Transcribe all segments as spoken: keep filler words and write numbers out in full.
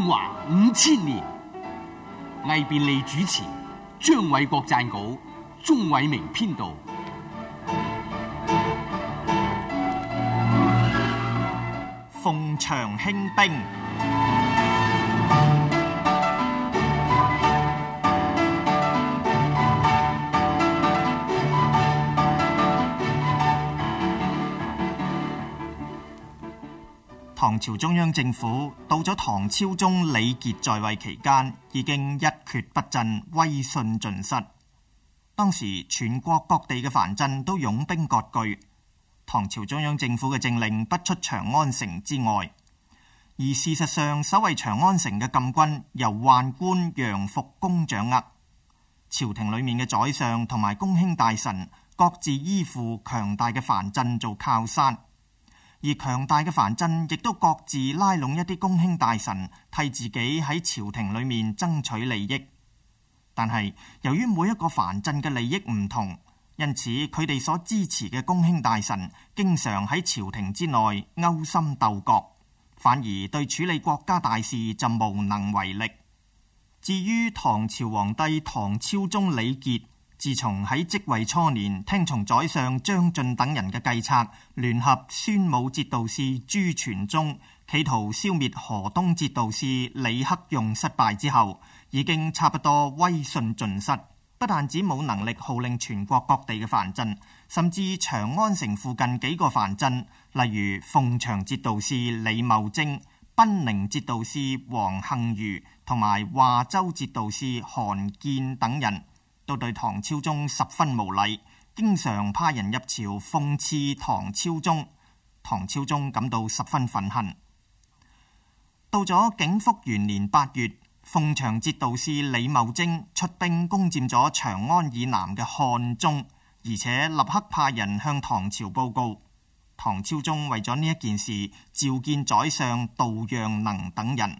中華五千年，魏便利主持，張偉國撰稿，鍾偉明編導。 鳳翔興兵。唐朝中央政府到咗唐昭宗李傑在位期間，已經一蹶不振，威信盡失。當時全國各地嘅藩鎮都擁兵割據，唐朝中央政府嘅政令不出長安城之外。而事實上，守衛長安城嘅禁軍由宦官楊復恭掌握，朝廷裏面嘅宰相同埋公卿大臣各自依附強大嘅藩鎮做靠山。而強大嘅藩鎮亦都各自拉攏一啲公卿大臣，替自己喺朝廷裏面爭取利益。但係由於每一個藩鎮嘅利益唔同，因此佢哋所支持嘅公卿大臣經常喺朝廷之內勾心鬥角，反而對處理國家大事就無能為力。至於唐朝皇帝唐昭宗李傑，自從喺職位初年聽從宰相張晉等人嘅計策，聯合宣武節度使朱全忠，企圖消滅河東節度使李克用失敗之後，已經差不多威信盡失。不但止冇能力號令全國各地嘅藩鎮，甚至長安城附近幾個藩鎮，例如鳳翔節度使李茂貞、賓寧節度使黃幸儒同埋華州節度使韓建等人，都對唐昭宗十分無禮，經常派人入朝諷刺唐昭宗。唐昭宗感到十分憤恨。到咗景福元年八月，鳳翔節度使李茂貞出兵攻佔咗長安以南嘅漢中，而且立刻派人向唐朝報告。唐昭宗為咗呢一件事，召見宰相杜讓能等人。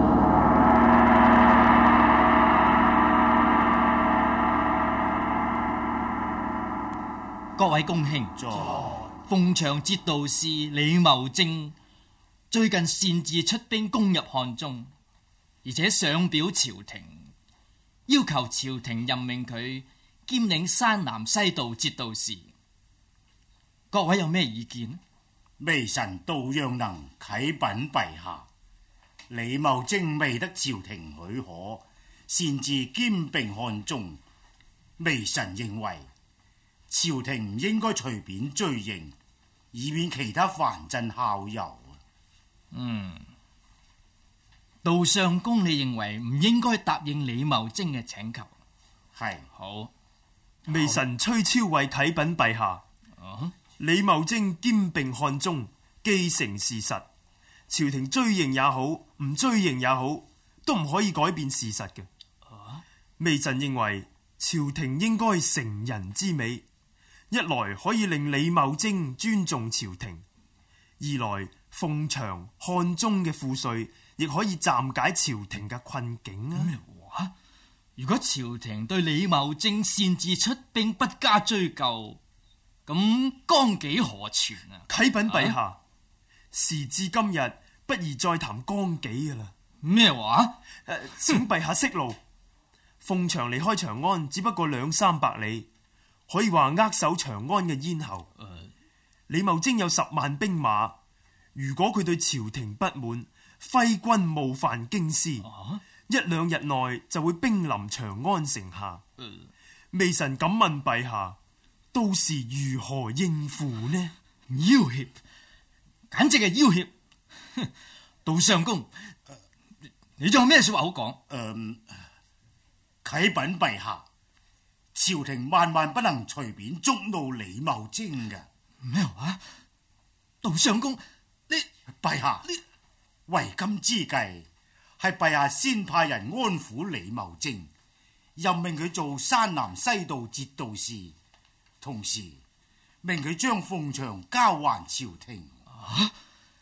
各位公卿，鳳翔節度使李茂貞最近擅自出兵攻入漢中，而且上表朝廷，要求朝廷任命佢兼領山南西道節度使。各位有咩意見？ 微臣杜讓能啟稟陛下，李茂貞未得朝廷許可，擅自兼併漢中，微臣認為朝廷唔應該隨便追認，以免其他藩鎮效尤。 嗯，杜相公，你認為唔應該答應李茂貞嘅請求？ 係。 好， 微臣崔超尉啟稟陛下。 啊、 李茂貞兼併漢中，既成事實，朝廷追認也好，唔追認也好，都唔可以改變事實嘅。 啊、 微臣認為朝廷應該成人之美，一來可以令李茂貞尊重朝廷，二來鳳翔漢中嘅賦稅亦可以暫解朝廷嘅困境啊！ 咩話？如果朝廷對李茂貞擅自出兵不加追究，咁綱紀何存啊？ 啟稟陛下， 啊、 時至今日，不宜再談綱紀㗎啦。 咩話？ 誒，請陛下息怒。鳳翔離開長安只不過兩三百里，可以話扼守長安嘅咽喉。 呃、 李茂貞有十萬兵馬，如果佢對朝廷不滿，揮軍冒犯京師， 啊、 一兩日內就會兵臨長安城下。 呃、 微臣敢問陛下，到時如何應付呢？ 要挾，簡直係要挾！杜相公，呃、你仲有咩說話好講？ 誒，啟稟陛下，朝廷萬萬不能隨便觸怒李茂貞嘅。 咩話？杜相公，你陛下， 你為今之計係陛下先派人安撫李茂貞，任命佢做山南西道節度使，同時命佢將鳳翔交還朝廷。 啊？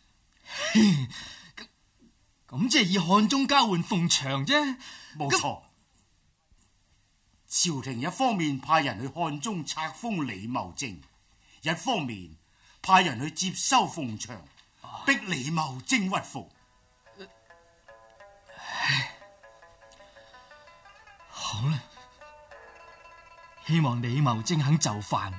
咁即係以漢中交換鳳翔啫？ 冇錯。朝廷一方面派人去漢中冊封李茂貞，一方面派人去接收鳳翔，逼李茂貞屈服。 好啦，希望李茂貞肯就範。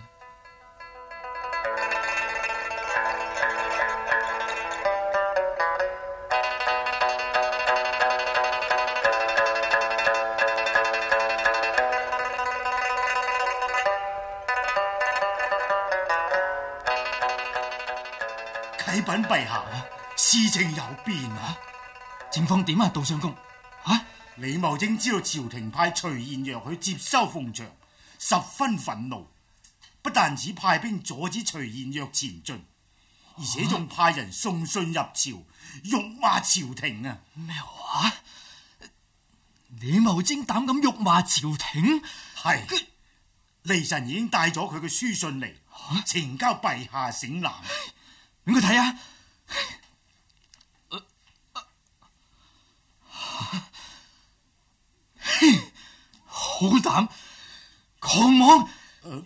啟稟陛下，事情有變啊！ 情況點啊，杜相公？啊！ 李茂貞知道朝廷派徐彥若去接收鳳翔，十分憤怒，不但只派兵阻止徐彥若前進，而且仲派人送信入朝，辱罵朝廷啊！ 咩話？李茂貞膽敢辱罵朝廷？ 係他，微臣已經帶咗佢嘅書信嚟，呈交陛下省覽。 俾佢睇下。好膽狂妄！呃、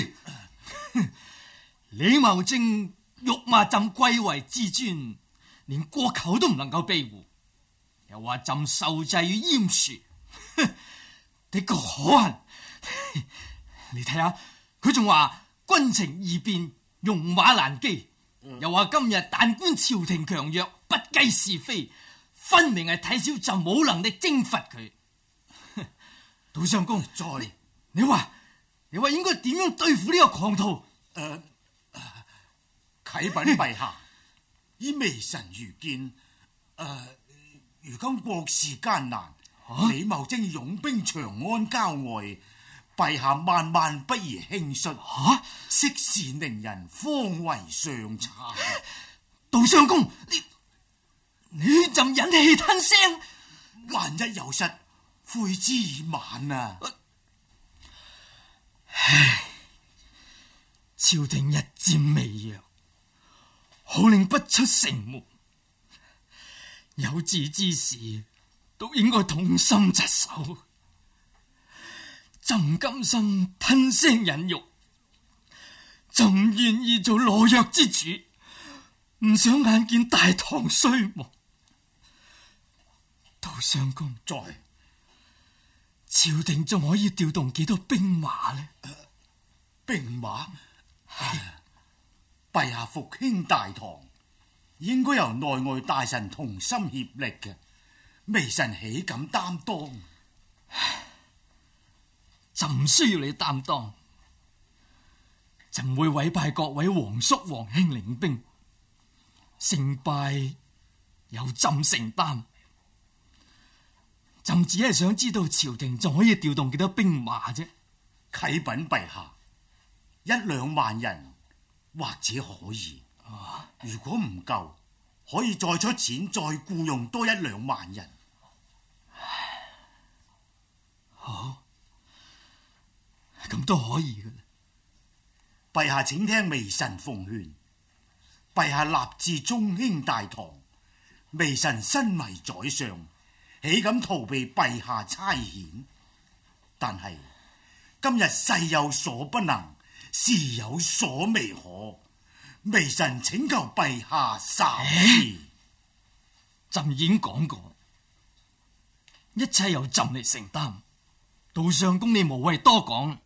李茂貞辱罵朕貴為至尊，連過口都唔能夠庇護，又話朕受制於閹殊，的確可恨。你睇下，佢仲話軍情異變，戎馬難羈，又話今日但觀朝廷強弱，不計是非，分明係睇小朕冇能力征伐佢。杜相公， 再你話你話應該點樣對付呢個狂徒？ 誒，啟稟陛下，依微臣愚見，誒、呃，如今國事艱難，啊、李茂貞擁兵長安郊外，陛下萬萬不宜輕率， 吓息事寧人，方為上策。 杜相公，你你朕忍氣吞聲， 萬一有失，悔之已晚啊！ 唉，朝廷日漸微弱，號令不出城門，有志之士都應該痛心疾首。朕唔甘心吞聲忍辱，朕唔願意做懦弱之主，唔想眼見大唐衰亡。杜相公， 在朝廷仲可以調動幾多兵馬呢？ 呃、兵馬，陛下復興大唐，應該由內外大臣同心協力嘅，微臣豈敢擔當？ 朕唔需要你擔當，朕會委派各位皇叔皇兄領兵，勝敗由朕承擔。朕只係想知道朝廷仲可以調動幾多兵馬啫。 啟稟陛下，一兩萬人或者可以，啊、如果唔夠，可以再出錢再僱傭多一兩萬人。 好，咁都可以嘅。 陛下請聽微臣奉勸，陛下立志中興大唐，微臣身為宰相，豈敢逃避陛下差遣？但係今日勢有所不能，時有所未可，微臣請求陛下稍息。 朕已經講過，一切由朕嚟承擔。杜相公，你無謂多講。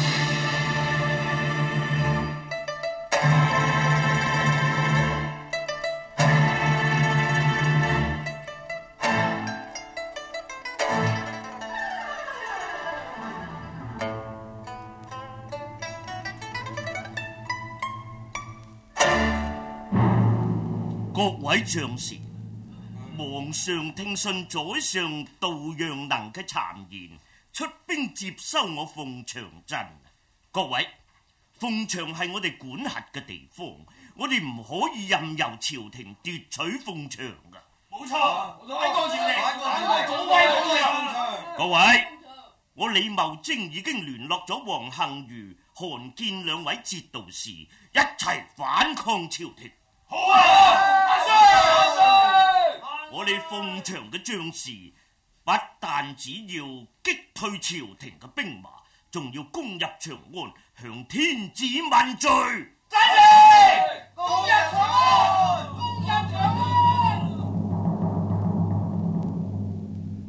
各位將士，皇上聽信宰相杜讓能嘅讒言，出兵接收我鳳翔鎮。各位，鳳翔係我哋管轄嘅地方，我哋唔可以任由朝廷奪取鳳翔噶。 冇錯，擺江朝廷，擺江威鳳翔。 各位，我李茂貞已經聯絡咗黃杏如、韓建兩位節度使，一齊反抗朝廷。 好啊！萬歲！萬歲！ 我哋鳳翔嘅將士不但只要擊退朝廷嘅兵馬，仲要攻入長安，向天子問罪。 真係攻入長安，攻入長安！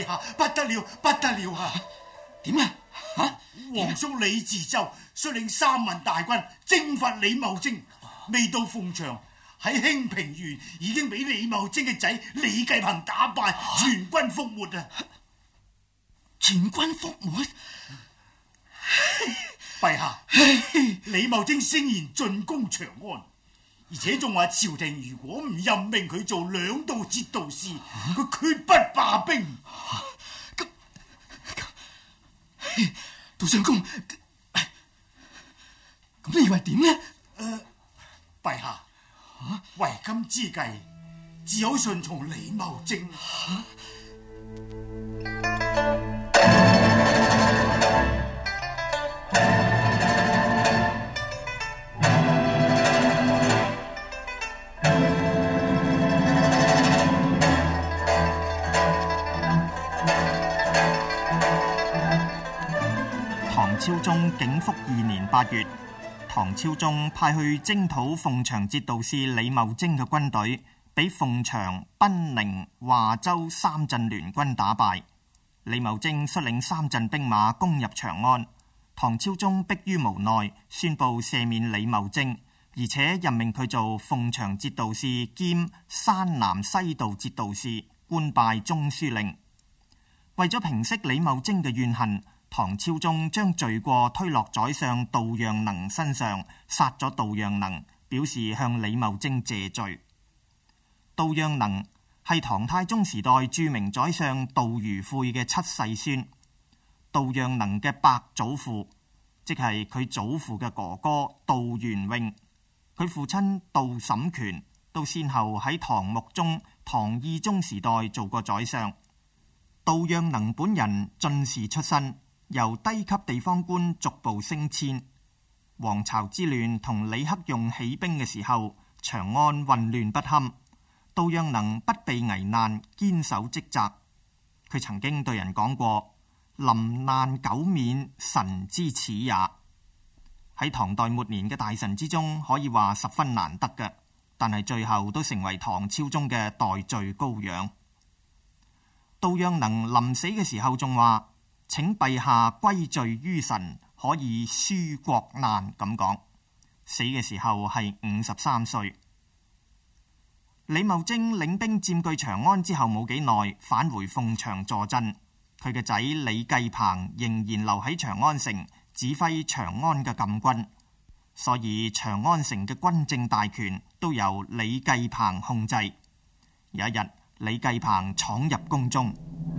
陛下，不得了，不得了啊！ 點啊？啊！ 皇叔李自周率領三萬大軍征伐李茂貞，未到鳳翔，喺興平縣已經俾李茂貞嘅仔李繼鵬打敗，全軍覆沒啊！ 全軍覆沒！ 陛下，李茂貞聲言進攻長安，而且仲話朝廷如果唔任命佢做兩道節度使，佢決不罷兵。 咁咁，杜相公，咁你以為點呢？ 誒，陛下，為今之計，只好順從李茂貞。 唐昭宗景福二年八月，唐昭宗派去征討鳳翔節度使李茂貞嘅軍隊，俾鳳翔、賓寧、華州三鎮聯軍打敗。李茂貞率領三鎮兵馬攻入長安，唐昭宗迫於無奈，宣布赦免李茂貞，而且任命佢做鳳翔節度使兼山南西道節度使，官拜中書令。為咗平息李茂貞嘅怨恨，唐昭宗將罪過推落宰相杜讓能身上，殺咗杜讓能，表示向李茂貞謝罪。杜讓能係唐太宗時代著名宰相杜如晦嘅七世孫。杜讓能嘅伯祖父，即係佢祖父嘅哥哥杜元永，佢父親杜審權都先後喺唐穆宗、唐懿宗時代做過宰相。杜讓能本人進士出身，由低級地方官逐步升遷。黃巢之亂同李克用起兵嘅時候，長安混亂不堪。杜讓能不避危難，堅守職責。佢曾經對人講過：臨難久免，臣之始也。喺唐代末年嘅大臣之中，可以話十分難得嘅，但係最後都成為唐昭宗嘅代罪羔羊。杜讓能臨死嘅時候仲話：請陛下歸罪於臣，可以紓國難。咁講，死嘅時候係五十三歲。李茂貞領兵佔據長安之後冇幾耐，返回鳳翔坐鎮。佢嘅仔李繼鵬仍然留喺長安城，指揮長安嘅禁軍，所以長安城嘅軍政大權都由李繼鵬控制。有一日，李繼鵬闖入宮中。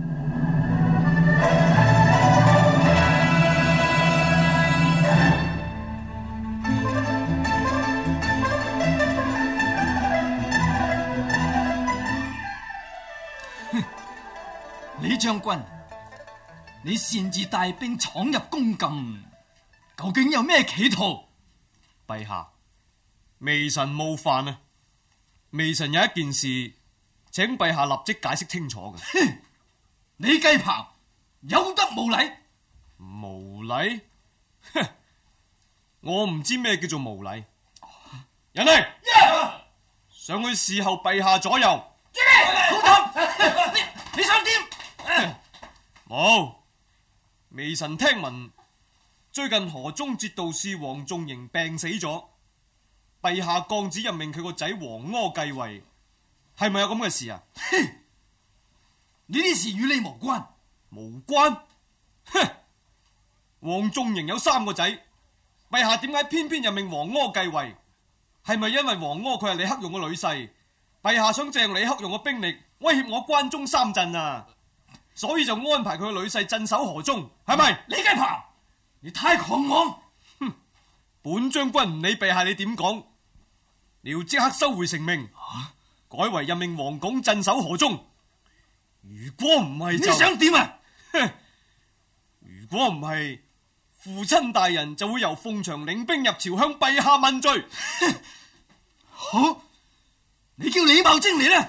李將軍，你擅自帶兵闖入宮禁，究竟有咩企圖？ 陛下，微臣冒犯啊！微臣有一件事，請陛下立即解釋清楚嘅。 李繼鵬有德無禮， 無禮？哼！我唔知咩叫做無禮。人嚟，上去侍候陛下左右。 你你想點？ 冇，微臣聽聞最近河中節度使黃仲營病死咗，陛下降旨任命佢個仔黃柯繼位，係咪有咁嘅事啊？ 呢啲事與你無關。 無關？哼！黃仲營有三個仔，陛下點解偏偏任命黃柯繼位？係咪因為黃柯佢係李克用嘅女婿，陛下想借用李克用嘅兵力威脅我關中三鎮啊？所以就安排佢個女婿鎮守河中，係咪？ 李繼鵬，你太狂妄！ 哼！本將軍唔理陛下你點講，你要即刻收回成命，啊、改為任命黃鞏鎮守河中。如果唔係就， 你想點啊？ 哼！如果唔係，父親大人就會由鳳翔領兵入朝向陛下問罪。 好，你叫李茂貞嚟啦。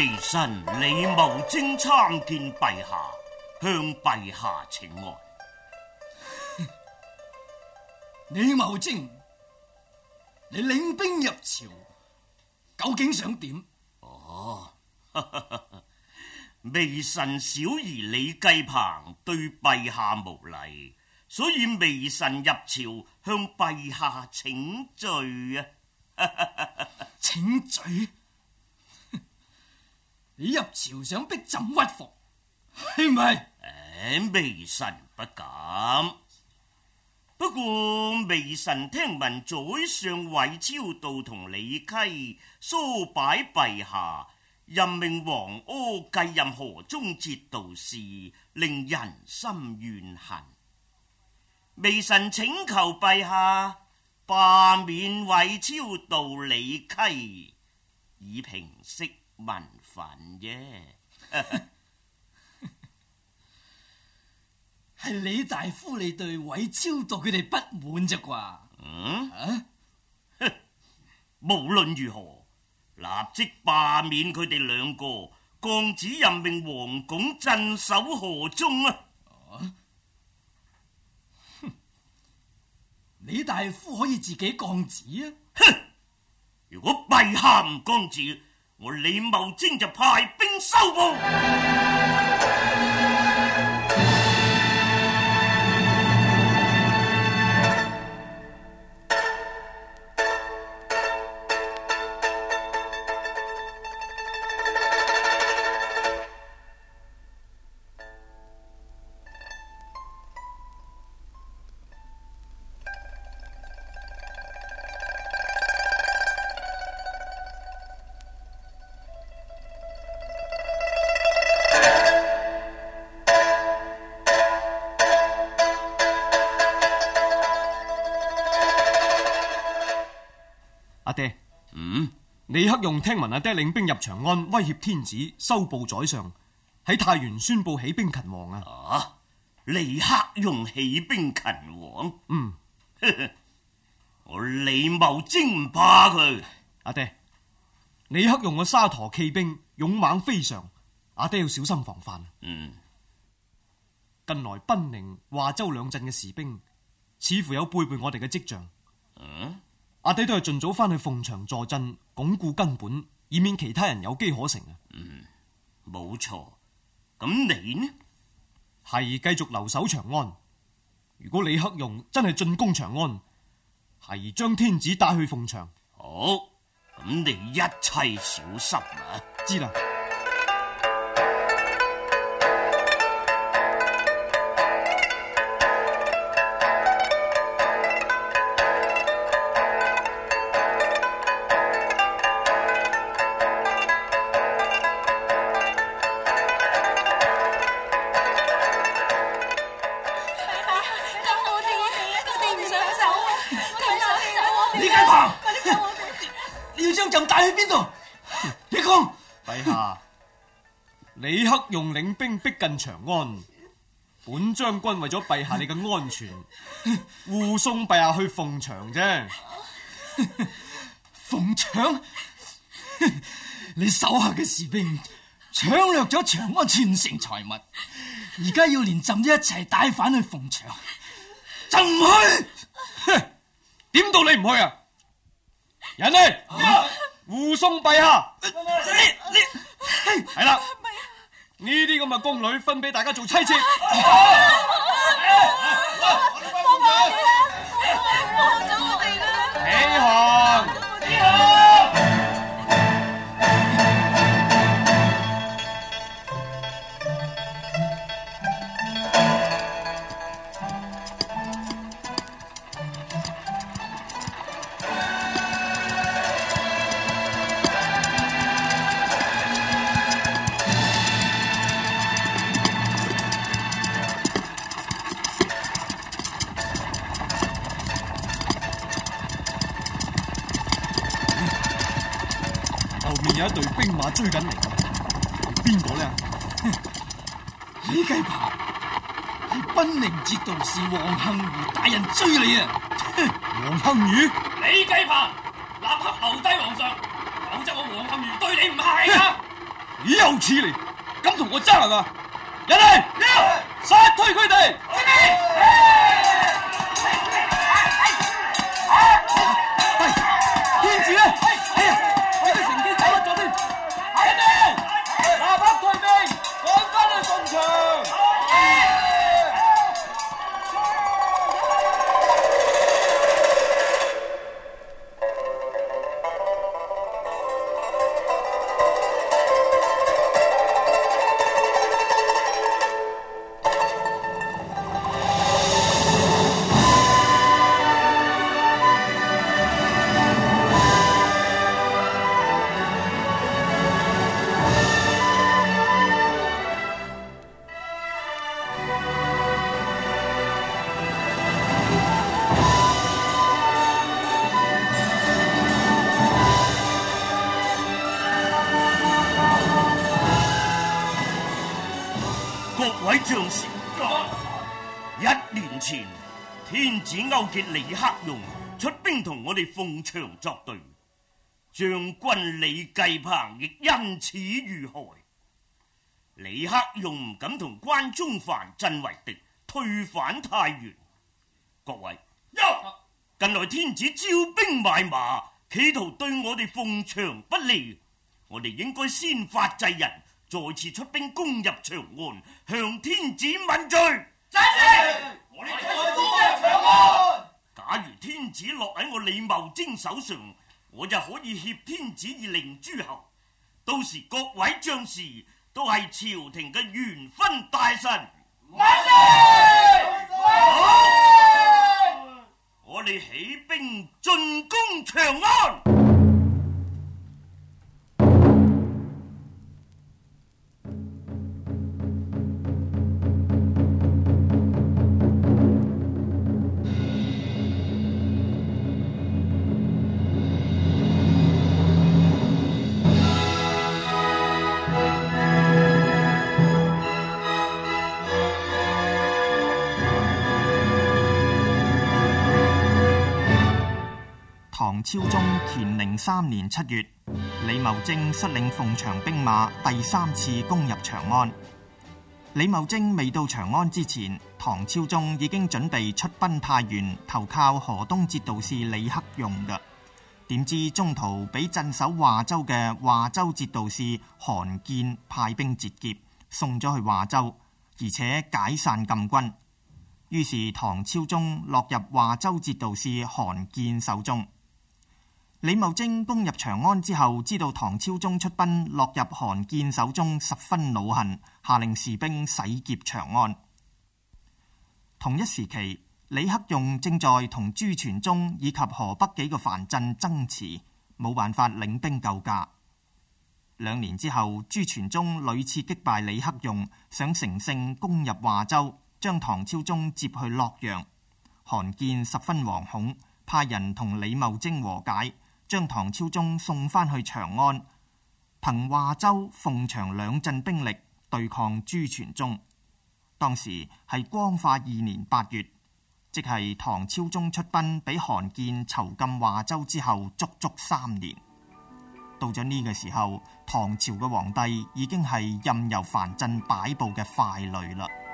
微臣李茂貞參見陛下，向陛下請安。 李茂貞，你領兵入朝，究竟想點？ 哦，微臣小兒李繼鵬對陛下無禮，所以微臣入朝向陛下請罪啊！ 請罪？你入朝想逼朕屈服，係咪？ 誒，微臣不敢。不過微臣聽聞宰相韋超道同李溪唆擺陛下，任命王柯繼任河中節度使，令人心怨恨。微臣請求陛下罷免韋超道李溪，以平息民憤啫。 係李大夫你對韋超道佢哋不滿啫啩？ 嗯， 啊， 無論如何，立即罷免佢哋兩個，降旨任命王鞏鎮守河中啊！ 啊，李大夫可以自己降旨啊！ 哼，如果陛下唔降旨，我李茂貞就派兵收捕。 阿爹， 嗯， 李克用聽聞阿爹領兵入長安，威脅天子，收捕宰相，喺太原宣布起兵勤王啊！ 啊，李克用起兵勤王？ 嗯， 我李茂貞唔怕佢。 阿爹，李克用個沙陀騎兵勇猛非常，阿爹要小心防範。 嗯， 近來賓寧、華州兩鎮嘅士兵似乎有背叛我哋嘅跡象。 嗯， 阿爹都係盡早翻去鳳翔坐鎮，鞏固根本，以免其他人有機可乘啊！ 嗯，冇錯。咁你呢？ 係繼續留守長安。如果李克用真係進攻長安，係將天子帶去鳳翔。 好，咁你一切小心啊！ 知啦。 朕帶去邊度？你講。 陛下，李克用領兵逼近長安，本將軍為咗陛下你嘅安全，護送陛下去鳳翔啫。 鳳翔？你手下嘅士兵搶掠咗長安全城財物，而家要連朕一齊帶返去鳳翔，朕唔去。 點到你唔去啊？人呢？護送陛下。 你你係啦，呢啲咁嘅宮女分俾大家做妻妾。 放我哋啦！放走我哋啦！ 起行！ 起行！ 有一隊兵馬追緊嚟，邊個呢？ 李繼鵬，係賓寧節度使黃幸儒大人追你啊！ 黃幸儒， 李繼鵬，立刻留低皇上，否則我黃幸儒對你唔客氣啊！ 豈有此理！敢同我爭啊！人嚟，殺退佢哋！喂，天子咧？哎呀，我哋乘機走咗添！人哋，立刻退兵，趕翻去鳳翔！ 各位將士，一年前天子勾結李克用出兵同我哋鳳翔作對，將軍李繼鵬亦因此遇害。李克用唔敢同關中藩鎮為敵，退返太原。各位，近來天子招兵買馬，企圖對我哋鳳翔不利，我哋應該先發制人，再次出兵攻入長安，向天子問罪。 贊成，我哋再次攻入長安。 假如天子落喺我李茂貞手上，我就可以挾天子以令諸侯。到時各位將士都係朝廷嘅元勳大臣。 萬歲！ 好，我哋起兵進攻長安。 唐昭宗乾隆三年七月，李茂貞率領鳳翔兵馬第三次攻入長安。李茂貞未到長安之前，唐昭宗已經準備出奔太原，投靠河東節度使李克用嘅。點知中途俾鎮守華州嘅華州節度使韓建派兵截劫，送咗去華州，而且解散禁軍。於是唐昭宗落入華州節度使韓建手中。李茂貞攻入長安之後，知道唐昭宗出奔落入韓建手中，十分惱恨，下令士兵洗劫長安。同一時期，李克用正在同朱全忠以及河北幾個藩鎮爭持，冇辦法領兵救駕。兩年之後，朱全忠屢次擊敗李克用，想乘勝攻入華州，將唐昭宗接去洛陽。韓建十分惶恐，派人同李茂貞和解，將唐昭宗送翻去長安，憑華州、鳳翔兩鎮兵力對抗朱全忠。當時係光化二年八月，即係唐昭宗出奔俾韓建囚禁華州之後足足三年。到咗呢個時候，唐朝嘅皇帝已經係任由藩鎮擺布嘅傀儡啦。